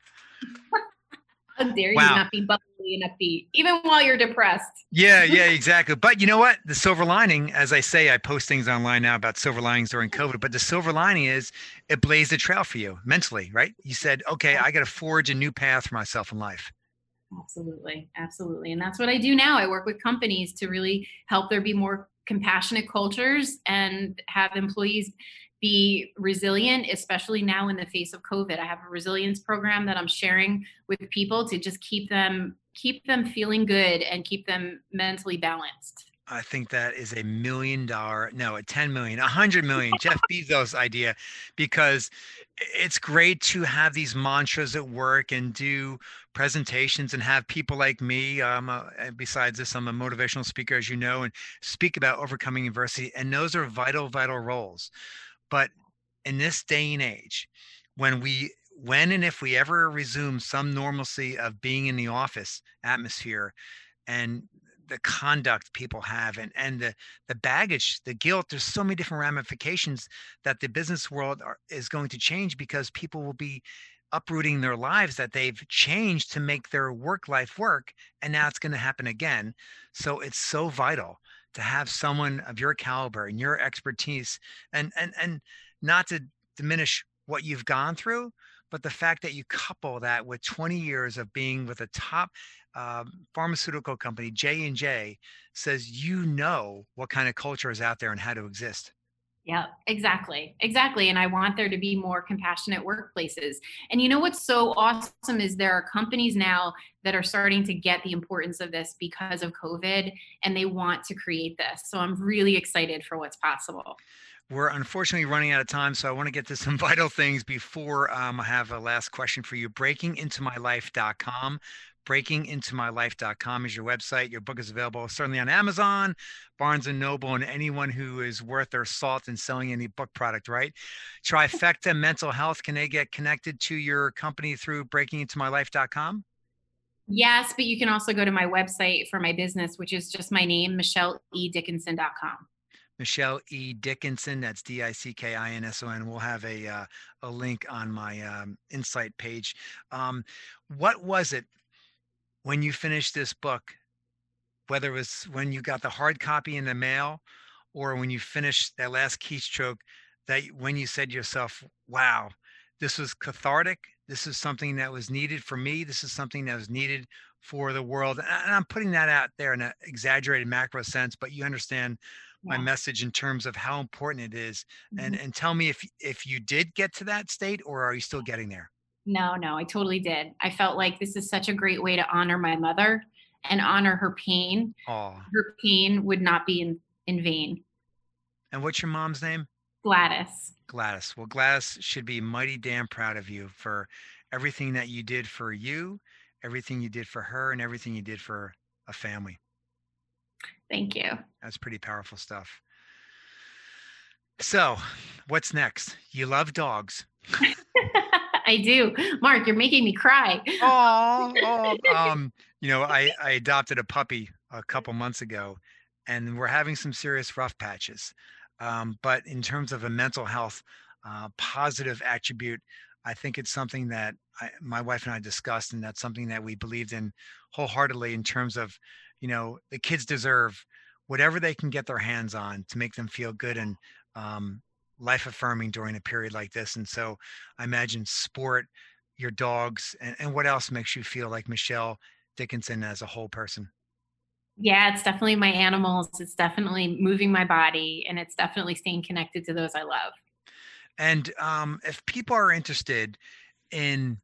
How dare you Wow. not be bubbly and upbeat, even while you're depressed. Yeah, exactly. But you know what? The silver lining, as I say, I post things online now about silver linings during COVID, but the silver lining is it blazed a trail for you mentally, right? You said, okay, I got to forge a new path for myself in life. Absolutely. Absolutely. And that's what I do now. I work with companies to really help there be more compassionate cultures and have employees be resilient, especially now in the face of COVID. I have a resilience program that I'm sharing with people to just keep them feeling good and keep them mentally balanced. I think that is $1 million, no, a 10 million, 100 million, Jeff Bezos idea, because it's great to have these mantras at work and do presentations and have people like me. And besides this, I'm a motivational speaker, as you know, and speak about overcoming adversity. And those are vital, vital roles. But in this day and age, when and if we ever resume some normalcy of being in the office atmosphere and the conduct people have and the baggage, the guilt, there's so many different ramifications that the business world is going to change because people will be uprooting their lives that they've changed to make their work life work. And now it's going to happen again. So it's so vital to have someone of your caliber and your expertise and not to diminish what you've gone through, but the fact that you couple that with 20 years of being with a top pharmaceutical company, J&J, says you know what kind of culture is out there and how to exist. Yeah, exactly. Exactly. And I want there to be more compassionate workplaces. And you know what's so awesome is there are companies now that are starting to get the importance of this because of COVID and they want to create this. So I'm really excited for what's possible. We're unfortunately running out of time, so I want to get to some vital things before I have a last question for you. Breakingintomylife.com. Breakingintomylife.com is your website. Your book is available certainly on Amazon, Barnes & Noble, and anyone who is worth their salt in selling any book product, right? Trifecta Mental Health, can they get connected to your company through breakingintomylife.com? Yes, but you can also go to my website for my business, which is just my name, michelleedickinson.com. Michelle E. Dickinson, that's Dickinson. We'll have a link on my Insight page. What was it when you finished this book, whether it was when you got the hard copy in the mail or when you finished that last keystroke, that when you said to yourself, wow, this was cathartic. This is something that was needed for me. This is something that was needed for the world. And I'm putting that out there in an exaggerated macro sense, but you understand my message in terms of how important it is. And tell me if you did get to that state or are you still getting there? No, I totally did. I felt like this is such a great way to honor my mother and honor her pain. Oh, Her pain would not be in vain. and what's your mom's name? Gladys. Gladys. Well, Gladys should be mighty damn proud of you for everything that you did for you everything you did for her and everything you did for a family. Thank you. That's pretty powerful stuff. So what's next? You love dogs. I do. Mark, you're making me cry. I adopted a puppy a couple months ago, and we're having some serious rough patches. But in terms of a mental health positive attribute, I think it's something that my wife and I discussed, and that's something that we believed in wholeheartedly in terms of, the kids deserve whatever they can get their hands on to make them feel good and life affirming during a period like this. And so I imagine sport, your dogs, and what else makes you feel like Michelle Dickinson as a whole person? Yeah, it's definitely my animals. It's definitely moving my body, and it's definitely staying connected to those I love. And if people are interested in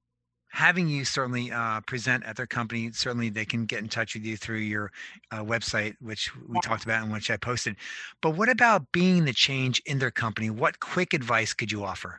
having you certainly present at their company, certainly they can get in touch with you through your website, which we talked about and which I posted. But what about being the change in their company? What quick advice could you offer?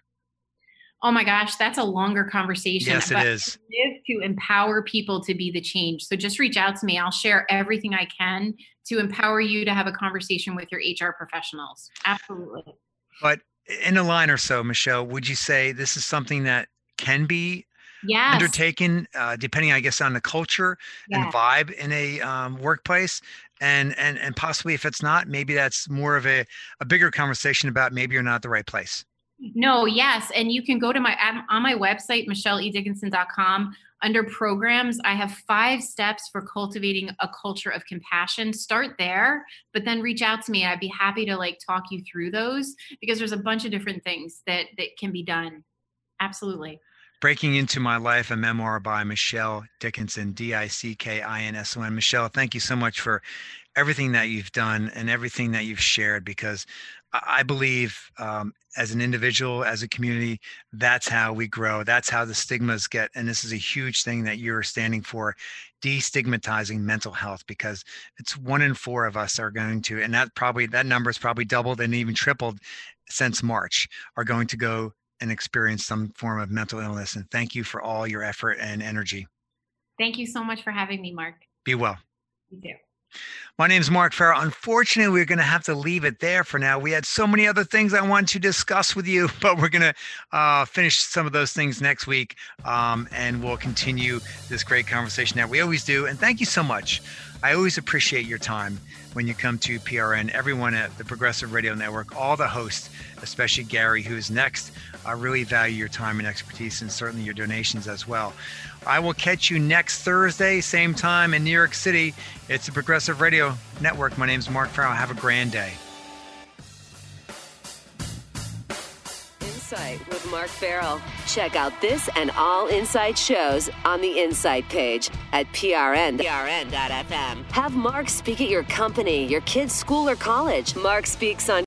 Oh my gosh, that's a longer conversation. Yes, it is. I live to empower people to be the change. So just reach out to me. I'll share everything I can to empower you to have a conversation with your HR professionals. Absolutely. But in a line or so, Michelle, would you say this is something that can be undertaken, depending, I guess, on the culture and vibe in a workplace, and possibly if it's not, maybe that's more of a bigger conversation about maybe you're not at the right place. No, yes. And you can go to on my website, michelledickinson.com. Under programs, I have 5 steps for cultivating a culture of compassion. Start there, but then reach out to me. I'd be happy to talk you through those, because there's a bunch of different things that can be done. Absolutely. Breaking Into My Life, a memoir by Michelle Dickinson, Dickinson. Michelle, thank you so much for everything that you've done and everything that you've shared, because I believe as an individual, as a community, that's how we grow. That's how the stigmas get. And this is a huge thing that you're standing for, destigmatizing mental health, because it's 1 in 4 of us are going to, and that number is probably doubled and even tripled since March, are going to go and experience some form of mental illness. And thank you for all your effort and energy. Thank you so much for having me, Mark. Be well. You too. My name is Mark Farrell. Unfortunately, we're going to have to leave it there for now. We had so many other things I wanted to discuss with you, but we're going to finish some of those things next week, and we'll continue this great conversation that we always do. And thank you so much. I always appreciate your time when you come to PRN, everyone at the Progressive Radio Network, all the hosts, especially Gary, who's next. I really value your time and expertise, and certainly your donations as well. I will catch you next Thursday, same time in New York City. It's the Progressive Radio Network. My name is Mark Farrell. Have a grand day. Insight with Mark Farrell. Check out this and all Insight shows on the Insight page at prn.fm. Have Mark speak at your company, your kid's school or college. Mark speaks on